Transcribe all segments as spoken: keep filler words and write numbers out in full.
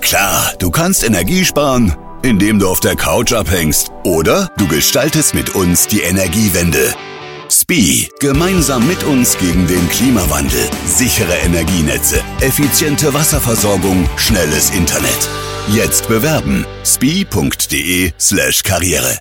Klar, du kannst Energie sparen, indem du auf der Couch abhängst. Oder du gestaltest mit uns die Energiewende. S P I, gemeinsam mit uns gegen den Klimawandel. Sichere Energienetze, effiziente Wasserversorgung, schnelles Internet. Jetzt bewerben. spi.de slash Karriere.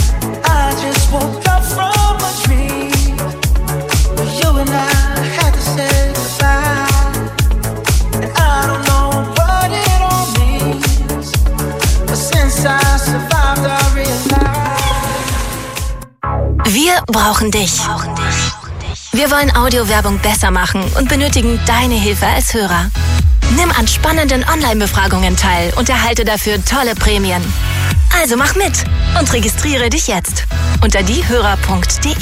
Wir brauchen dich. Wir wollen Audiowerbung besser machen und benötigen deine Hilfe als Hörer. Nimm an spannenden Online-Befragungen teil und erhalte dafür tolle Prämien. Also mach mit und registriere dich jetzt unter diehörer punkt de. Is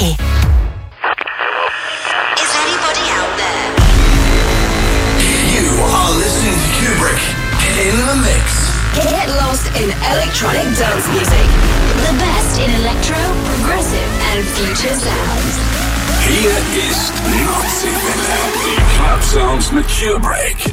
anybody out there? You are listening to Kubrick in the mix. Get lost in electronic dance music. The best in electro, progressive And future sounds. Hier ist Nordseewelle, die Club Sounds mit Kubrick.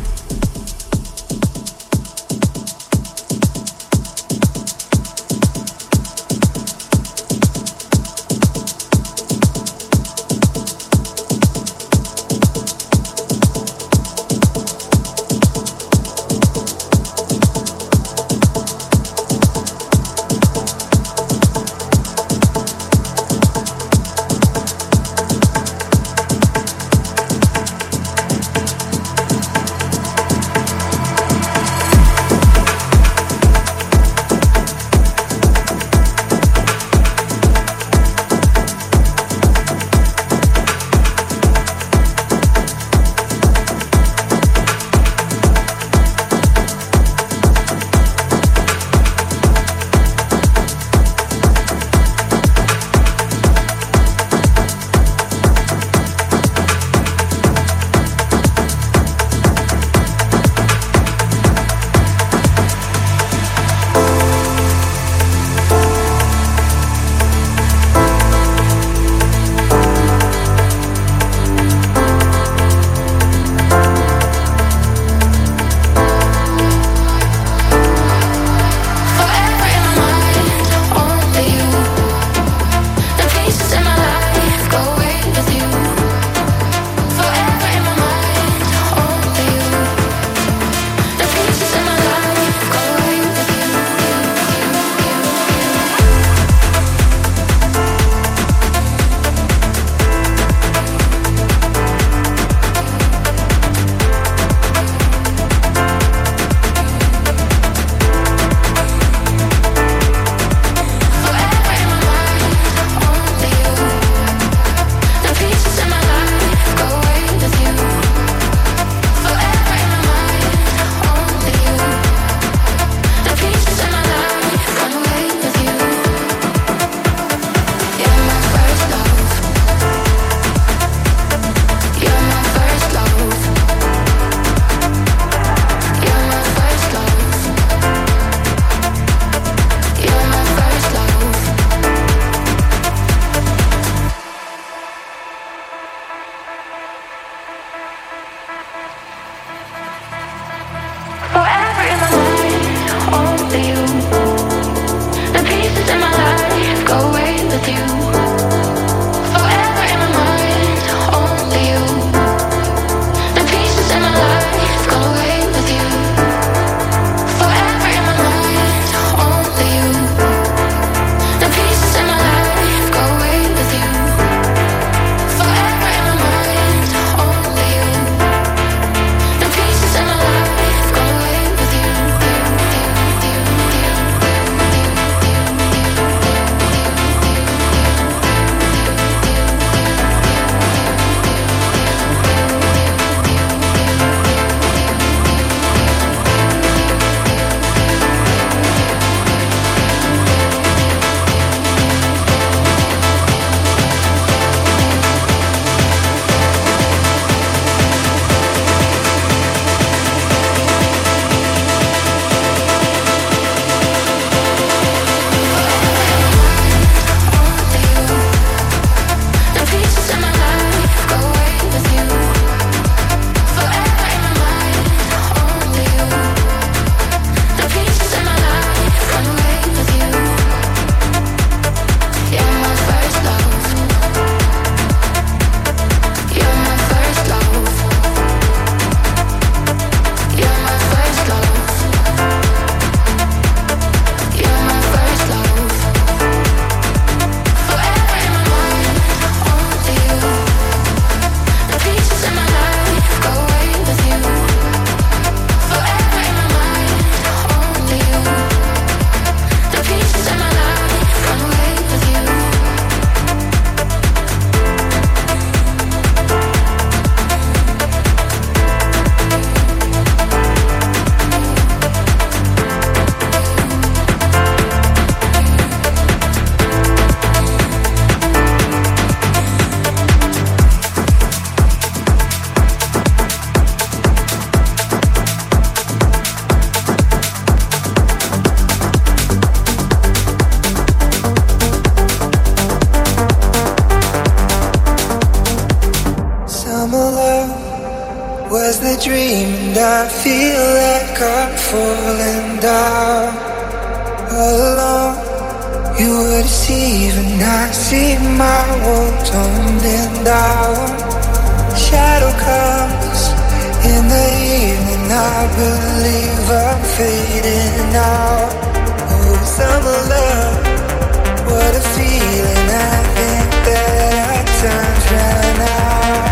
I feel like I'm falling down alone. You were deceiving, I see my world tumbling down. Shadow comes in the evening, I believe I'm fading out. Oh, summer love, what a feeling. I think that our time's ran out.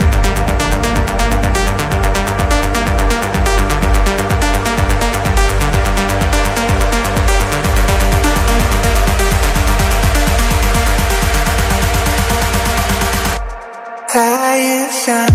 Higher sound.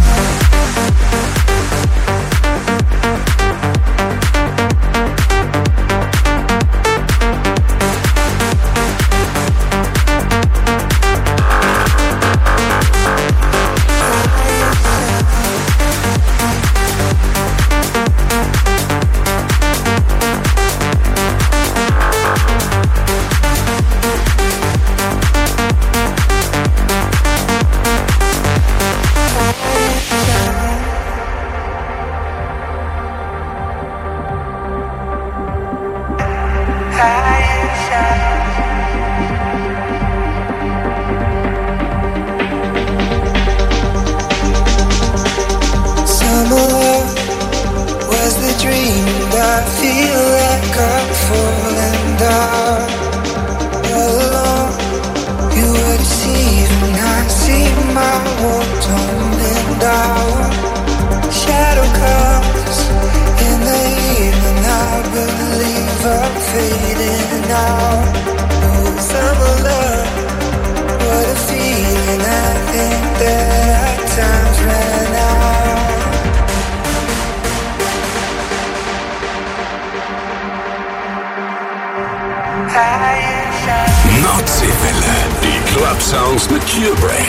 Nordseewelle, die Club Sounds mit Curebreak.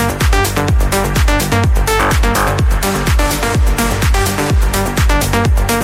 We'll be right back.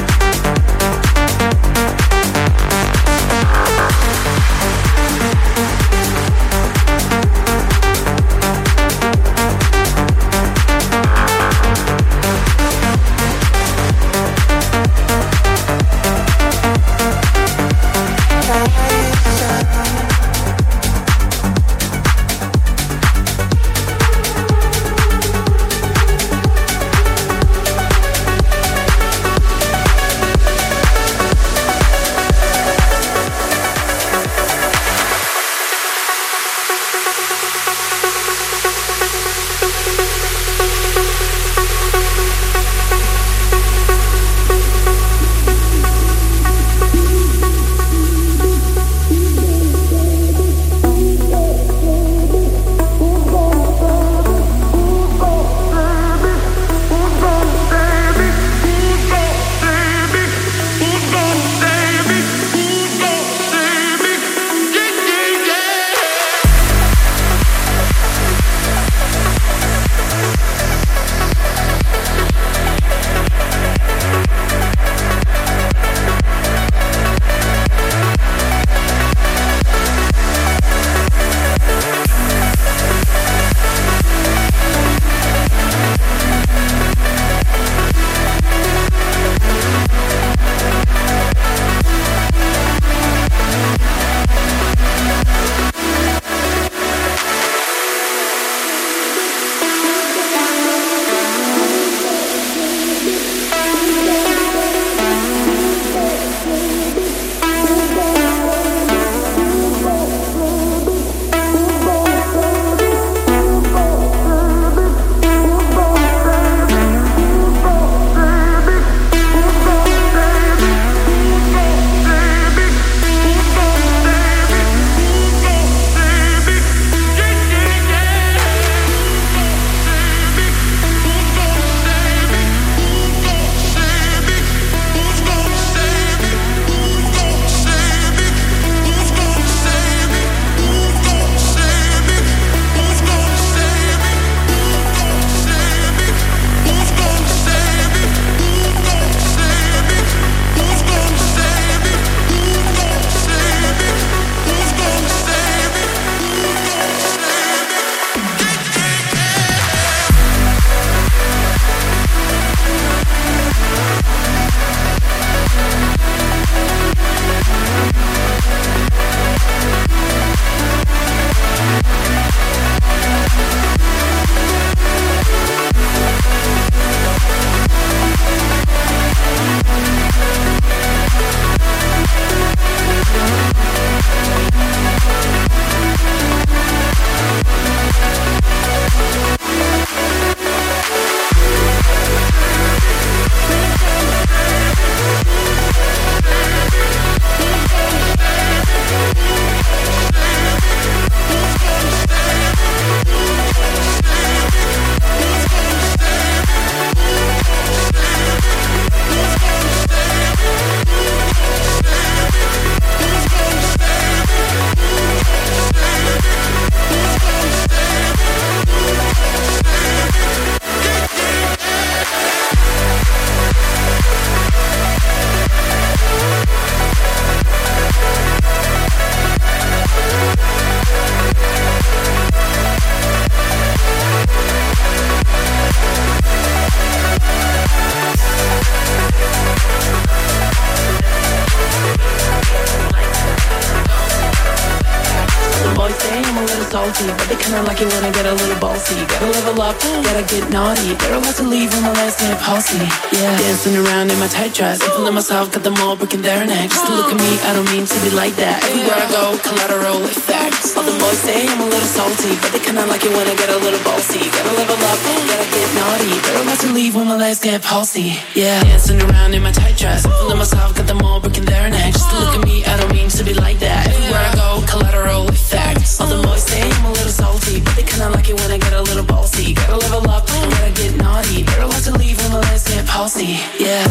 salty, but they kinda like it when I get a little ballsy. Gotta level up, gotta get naughty. They're allowed to leave when my legs get palsy. Yeah, dancing around in my tight dress, I'm feeling myself, got them all breaking their neck. Just to look at me, I don't mean to be like that. Everywhere I go, collateral effects. All the boys say I'm a little salty, but they kinda like it when I get a little ballsy. Gotta level up, gotta get naughty. They're allowed to leave when my legs get palsy. Yeah, dancing around in my tight dress, I'm feeling myself, got them all breaking their neck. Just to look at me, I don't mean to be like that. Everywhere I go, collateral effects. All the boys say I'm a little salty, but they kinda like it when I get a little ballsy. Gotta level up, gotta get naughty. They're allowed to leave when my legs get palsy. Yeah.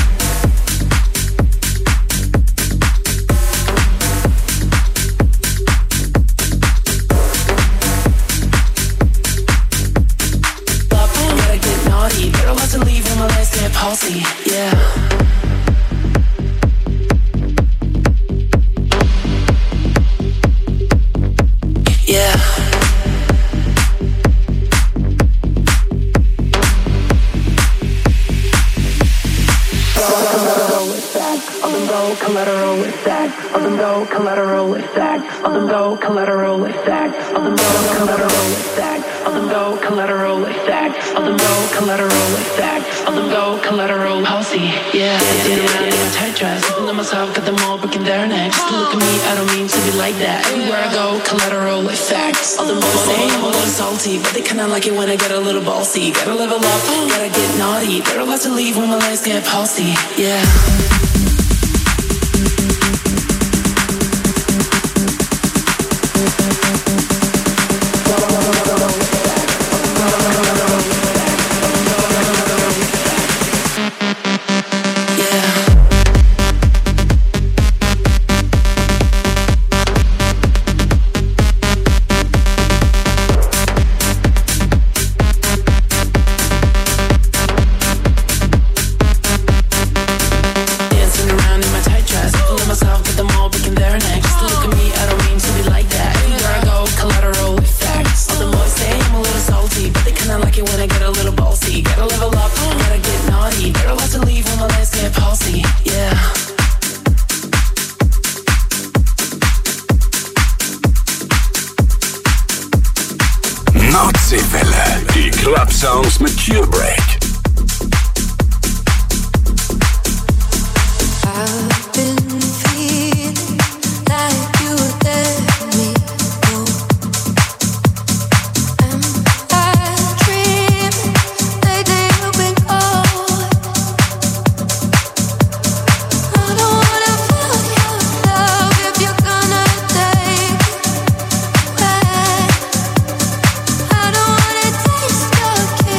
Gotta get naughty. They're allowed to leave when my legs get palsy. Yeah. Yeah. Collateral effects, of them go collateral effects, of them go collateral effects, of them go collateral effects, of them go collateral effects, of them go collateral effects, of them go collateral palsy. Yeah, dancing around in my tight dress, feeling myself, got them all breaking their necks. Just to look at me, I don't mean to be like that. Everywhere I go, collateral effects. All the boys say I'm a little salty, but they kinda like it when I get a little ballsy. Gotta level up, gotta get naughty. They're allowed to leave when my legs get palsy. Yeah. Nordseewelle. Die Club Sounds mit Curebreak.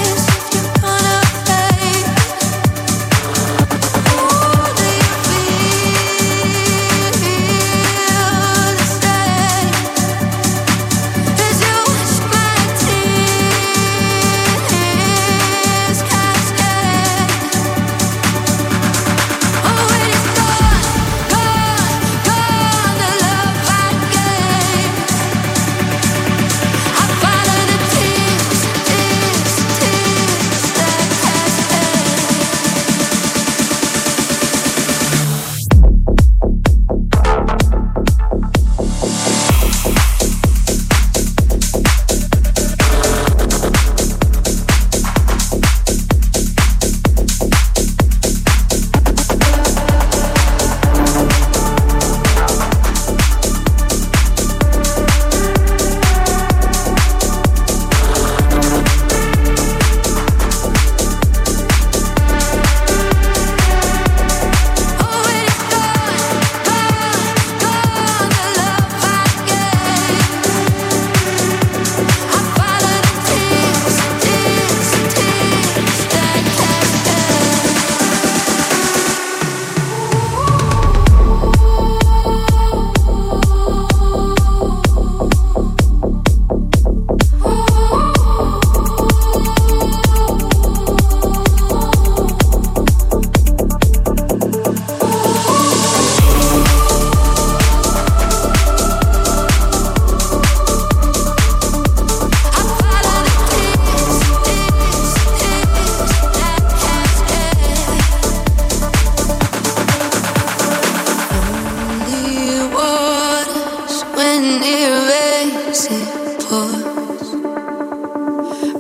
Feel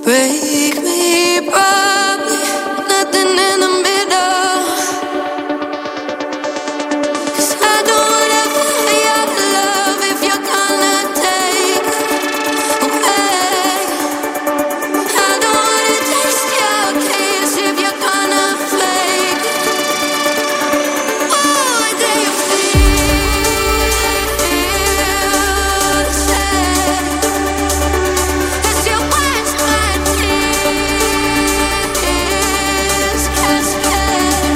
break me probably, nothing in the middle. 'Cause I don't wanna feel your love if you're gonna take away. I don't wanna taste your kiss if you're gonna flake. Oh, do you feel sad as you watch my tears cascade?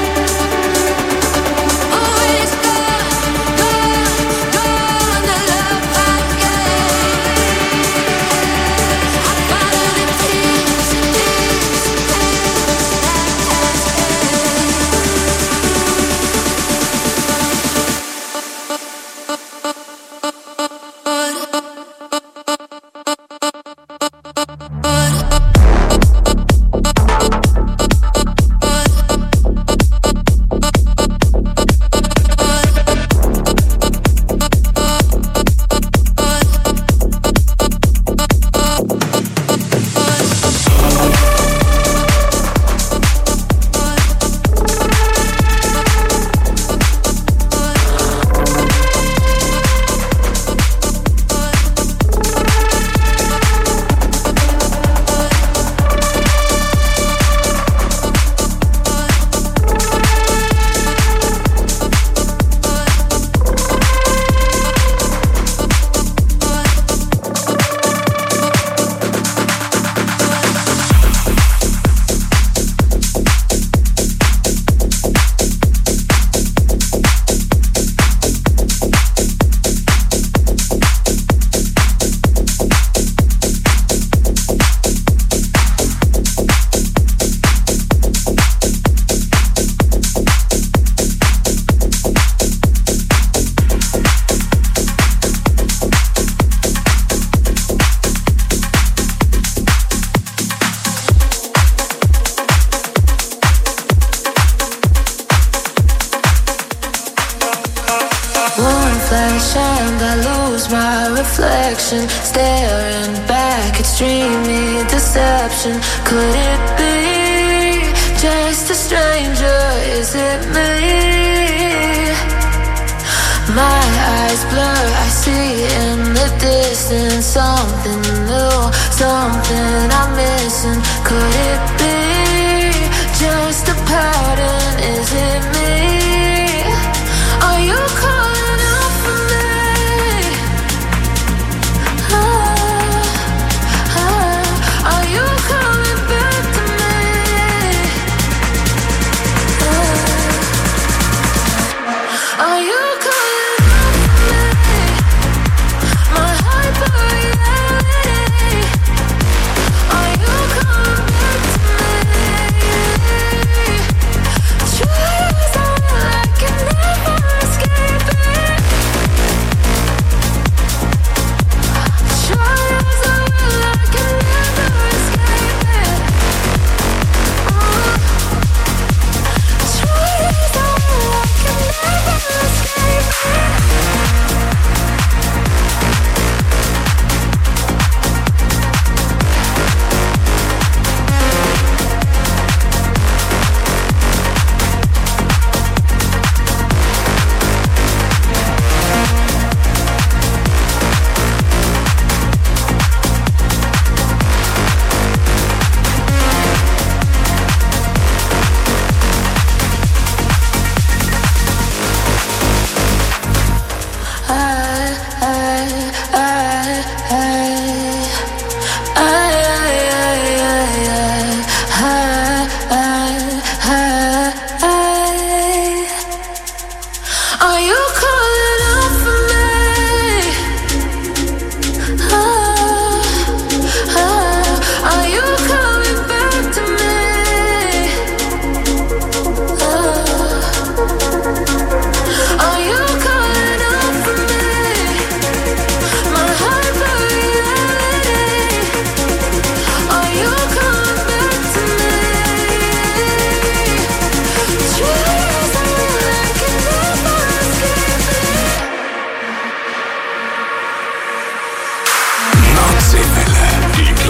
Oh, it's gone, gone, gone, the love I gave. I follow the tears, tears, tears that one flash and I lose my reflection, staring back, it's dreamy deception. Could it be just a stranger? Is it me? My eyes blur, I see in the distance something new, something I'm missing. Could it be just a pattern? Is it me? Are you calling out for me? Ah, ah, are you coming back to me? Ah, are you calling out for me? My hyper reality. Are you coming back to me?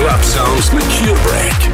Club Sounds mit Q-Break.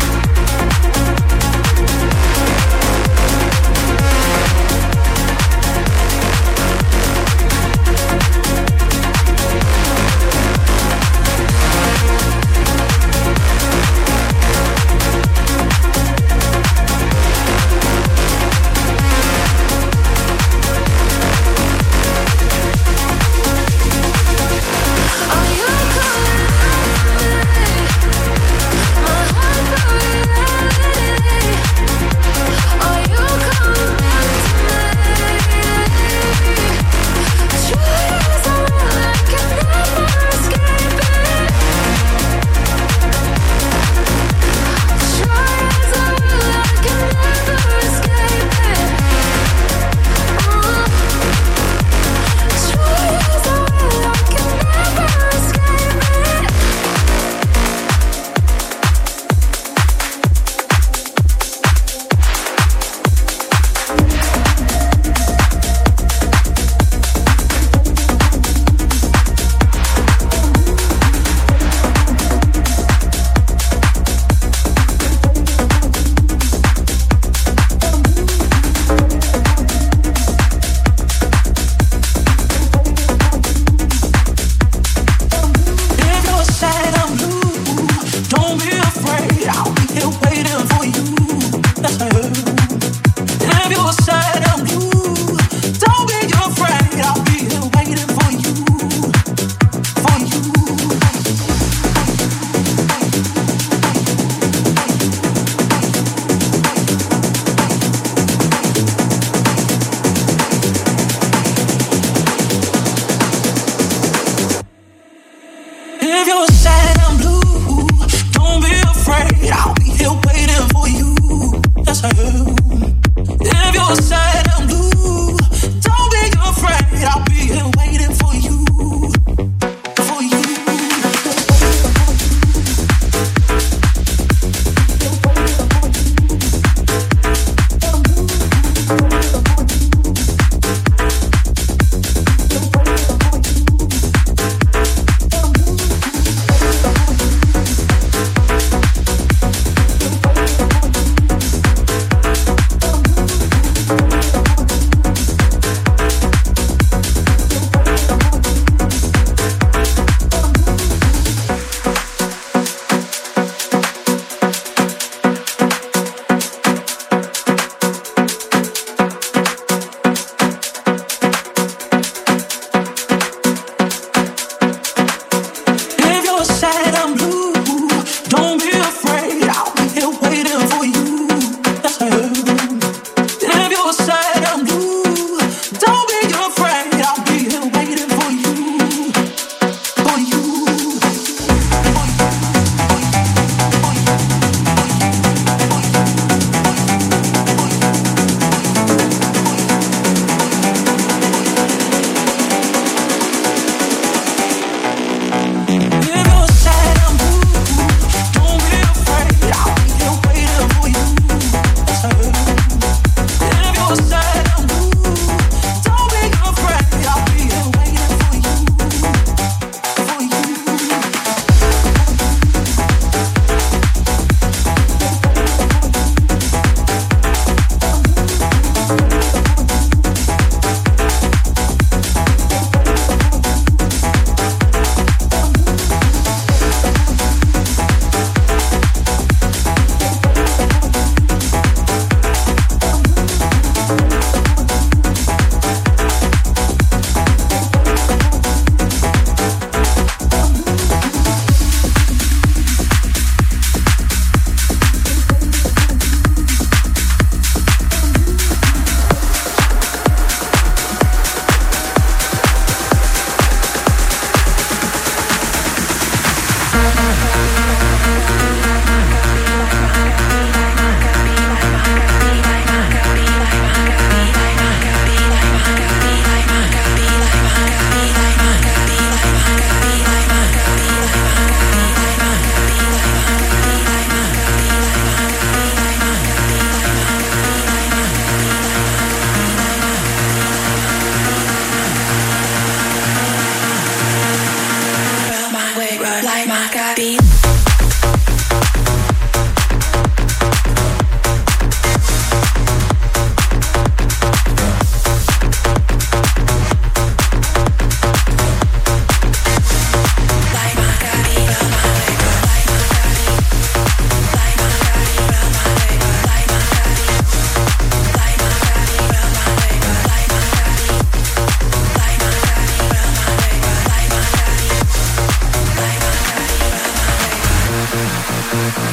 like my beat.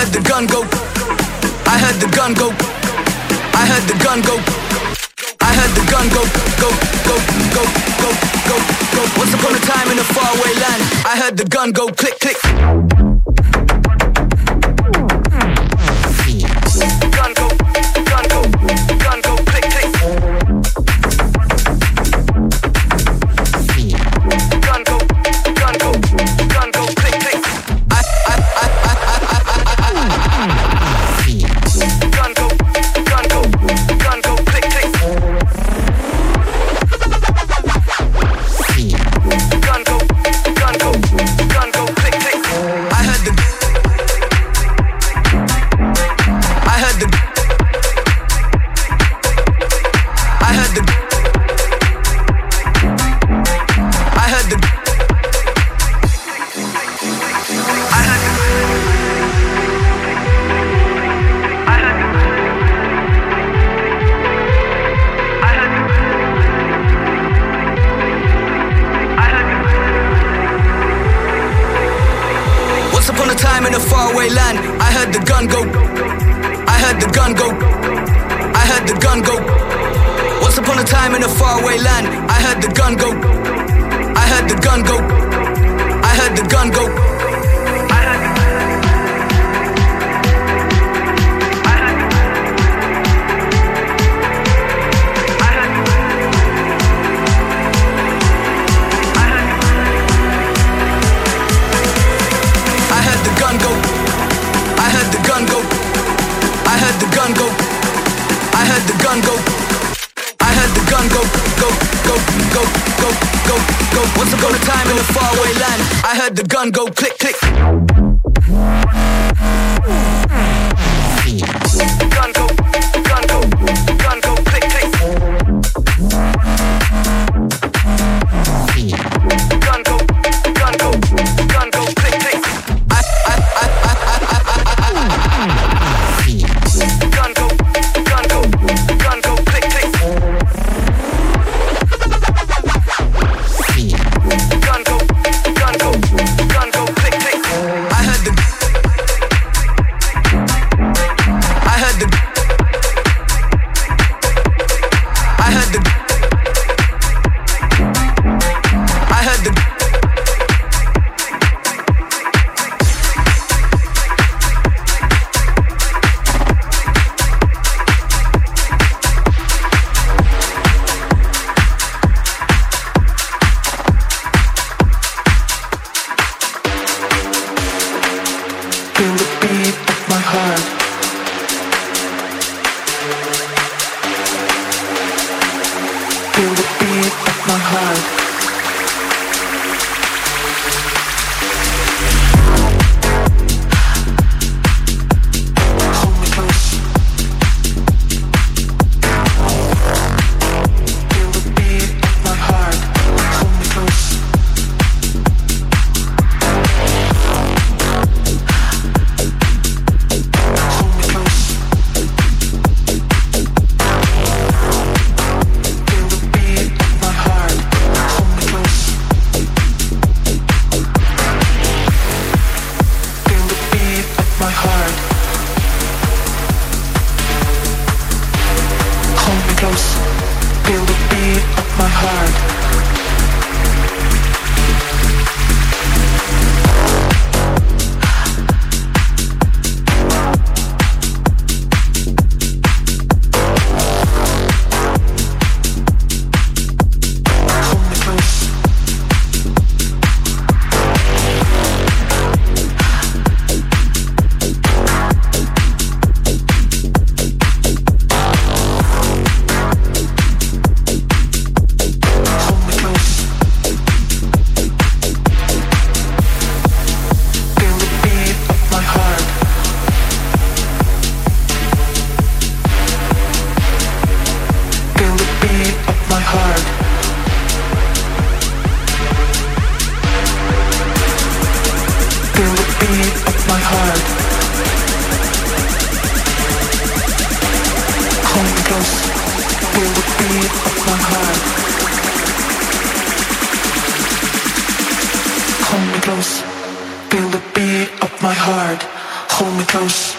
heard the gun go. I heard the gun go. I heard the gun go. I heard the gun go, go, go, go, go, go, go. Once upon a time in a faraway land, I heard the gun go click, click. Gun go, gun go, gun go, click, click. Gun go, gun go, gun go, click, click. I, I, I, I, I, I, I, I. Gun go, gun go, gun go, click, click. Gun go, gun go, gun go, click, click. I heard the, I heard the, I heard the, I heard the, I heard the, I heard the, I heard the, I heard the. Once upon a time in a faraway land, I heard the gun go. I heard the gun go. I heard the gun go. Once upon a time in a faraway land, I heard the gun go. I heard the gun go. I heard the gun go. I heard the, I heard the, I heard the, I heard the, I heard the gun go. I heard the gun go. I heard the gun go. I heard the gun go. I heard the gun go, go, go, go, go, go, go. Once upon a time in a faraway land, I heard the gun go click, click. Gun go, gun go, gun go, click, click. Gun go, gun go, gun go, click, click. I, I, I, I, I, I, I, I. Gun go, gun go, gun go, click, click. Gun go, gun go, gun go, click, click. I heard the, I heard the, I heard the, I heard the. Feel the beat of my heart. Feel the beat of my heart. Hold me close. Feel the beat of my heart. Hold me close. Hold me close. Feel the beat of my heart. Hold me close. Feel the beat of my heart. Hold me close. Feel the beat of my heart. Hold me close. Hold me close. Feel the beat of my heart. Feel the beat of my heart. Feel the beat of my heart. Hold me close. Feel the beat of my heart. Hold me close. Feel the beat of my heart. hold me close.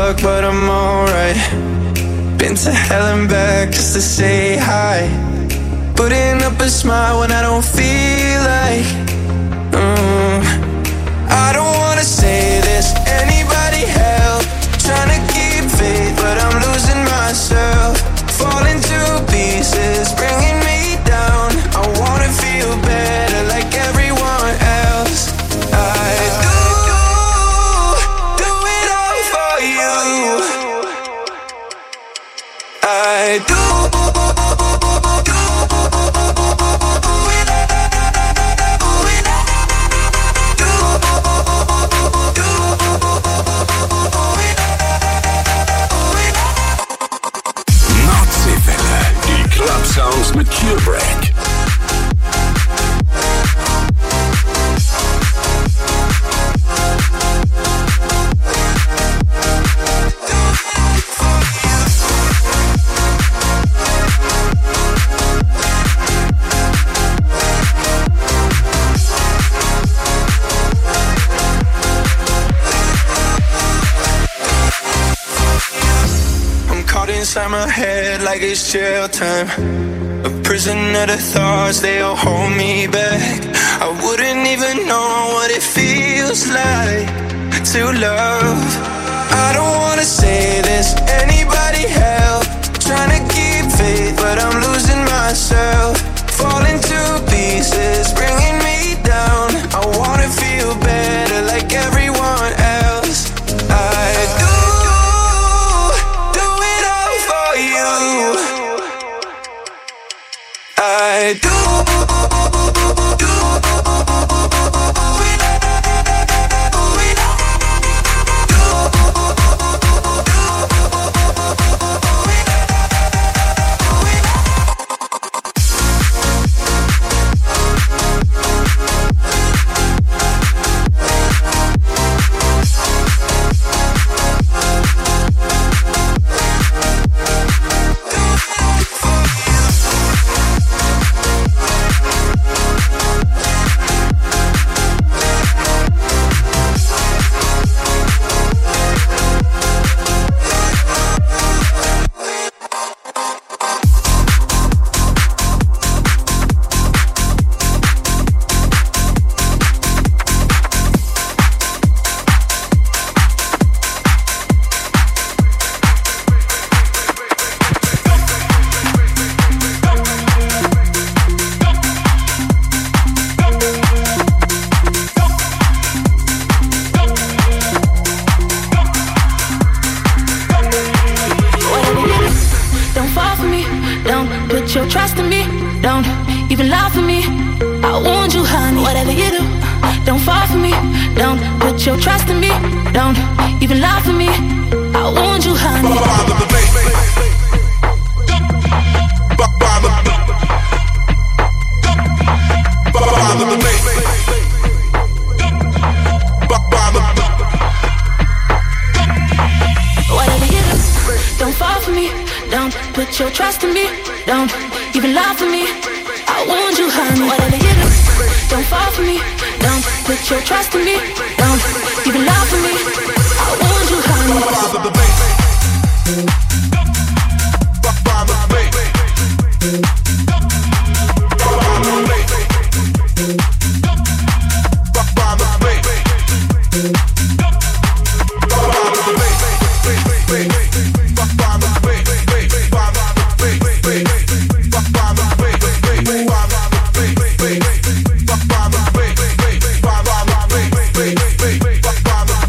fuck, but I'm alright. Been to hell and back just to say hi. Putting up a smile when I don't feel like mm. I don't wanna say this, anybody help. Trying to keep faith, but I'm losing myself. Falling to pieces, bringing me down. I wanna feel better like everyone else. I do, do it all for you. I do. Club Sounds mit Cuebreak. Inside my head like it's jail time. A prisoner to thoughts, they all hold me back. I wouldn't even know what it feels like to love. I don't wanna say this, anybody help. Trying to keep faith, but I'm losing myself. Falling to pieces, bringing me down. I wanna feel better like everyone else. I do. I do. Bye.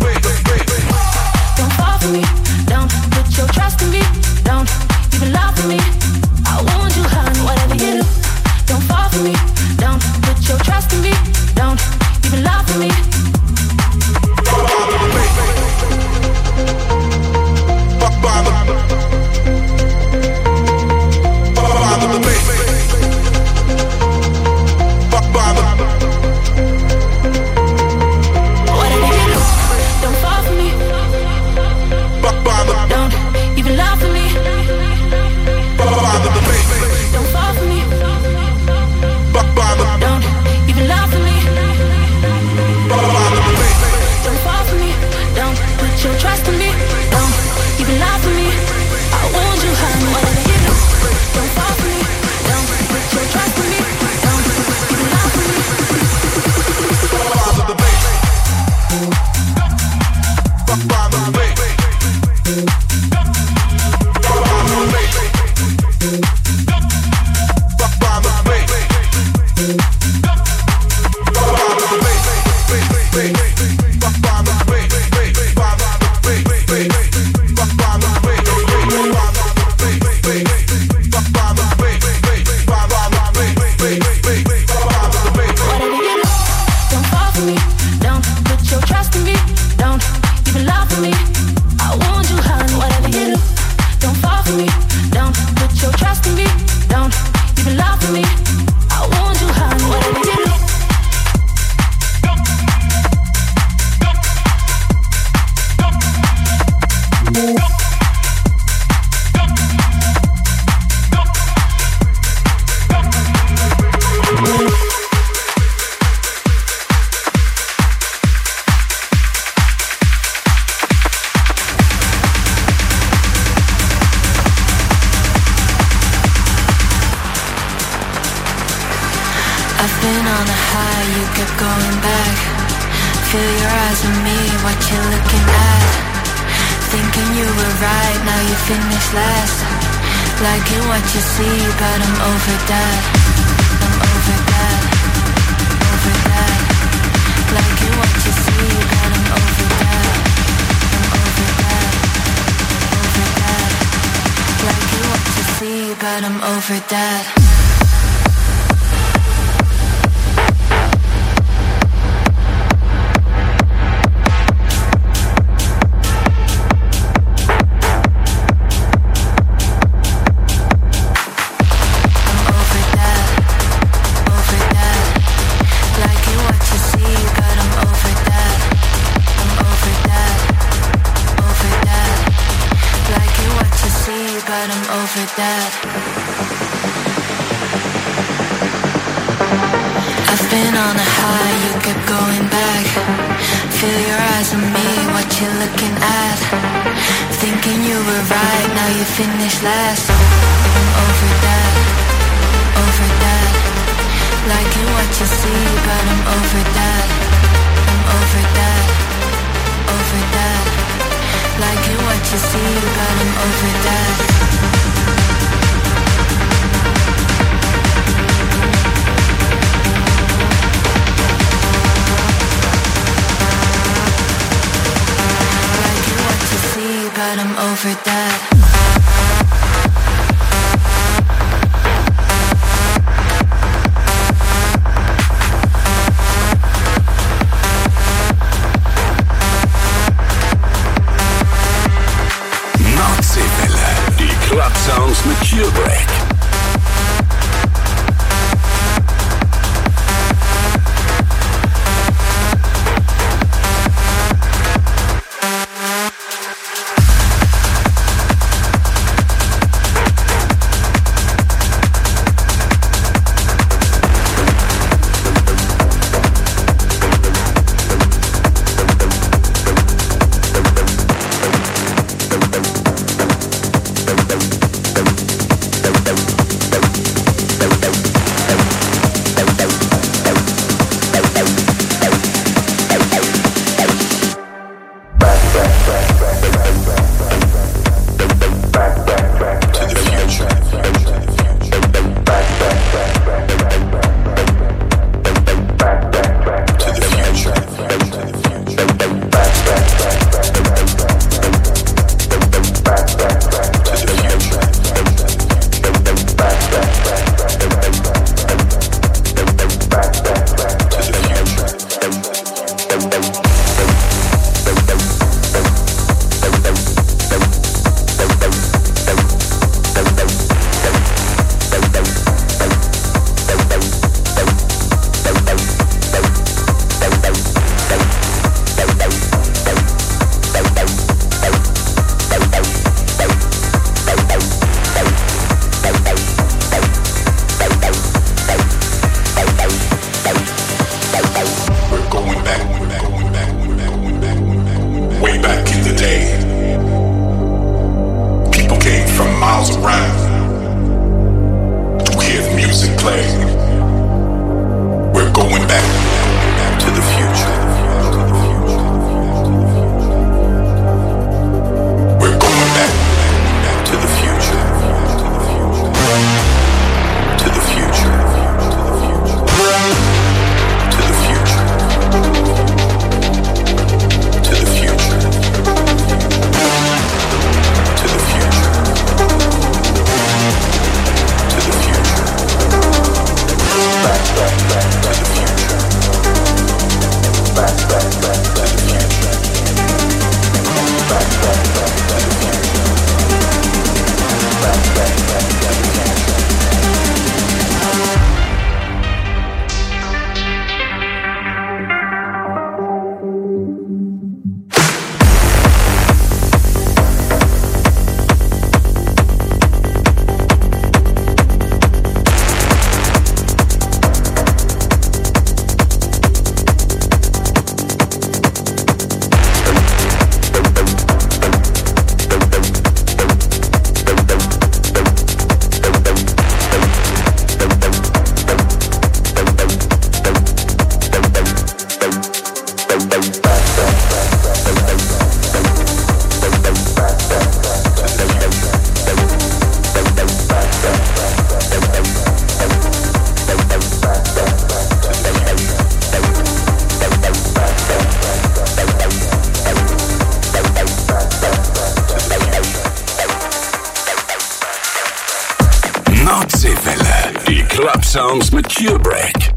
Club Sounds mit Curebreak.